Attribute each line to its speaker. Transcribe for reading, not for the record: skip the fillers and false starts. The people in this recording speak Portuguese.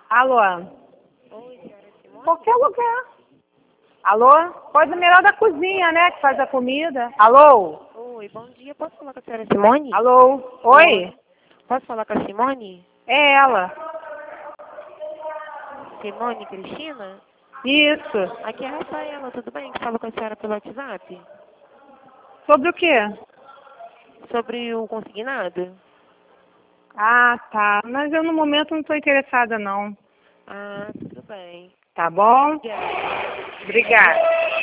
Speaker 1: Alô?
Speaker 2: Oi, senhora Simone?
Speaker 1: Qualquer lugar. Alô? Coisa melhor da cozinha, né? Que faz a comida. Alô?
Speaker 2: Oi, bom dia. Posso falar com a senhora Simone?
Speaker 1: Alô? Oi?
Speaker 2: Posso falar com a Simone?
Speaker 1: É ela.
Speaker 2: Simone Cristina?
Speaker 1: Isso.
Speaker 2: Aqui é a Rafaela, tudo bem? Que falo com a senhora pelo WhatsApp?
Speaker 1: Sobre o quê?
Speaker 2: Sobre o consignado?
Speaker 1: Ah, tá. Mas eu no momento não estou interessada, não.
Speaker 2: Ah, tudo bem.
Speaker 1: Tá bom?
Speaker 2: Obrigada.
Speaker 1: Obrigada.